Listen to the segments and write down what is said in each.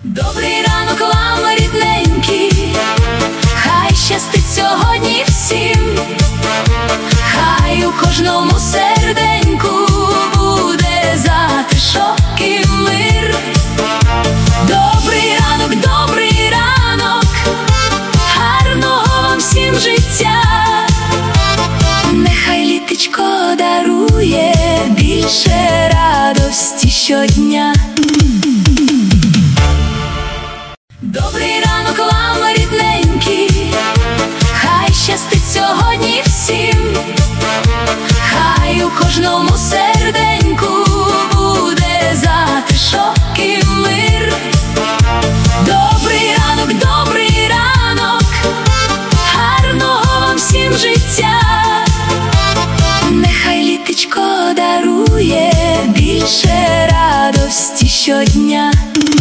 Добрий ранок вам, рідненькі, хай щастить сьогодні всім, хай у кожному серденьку буде затишок і мир. Добрий ранок, гарного вам всім життя, нехай літечко дарує більше радості щодня. Добрий ранок вам, рідненькі, хай щастить сьогодні всім, хай у кожному серденьку буде затишок і мир. Добрий ранок, гарного вам всім життя, нехай літечко дарує більше радості щодня.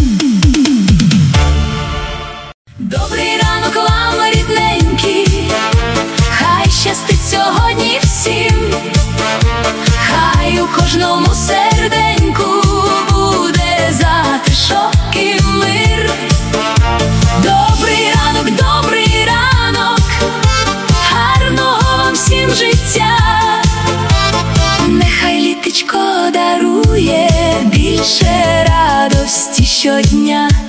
Добрий ранок вам, рідненькі, хай щастить сьогодні всім, хай у кожному серденьку буде затишок і мир. Добрий ранок, гарного вам всім життя, нехай літечко дарує більше радості щодня.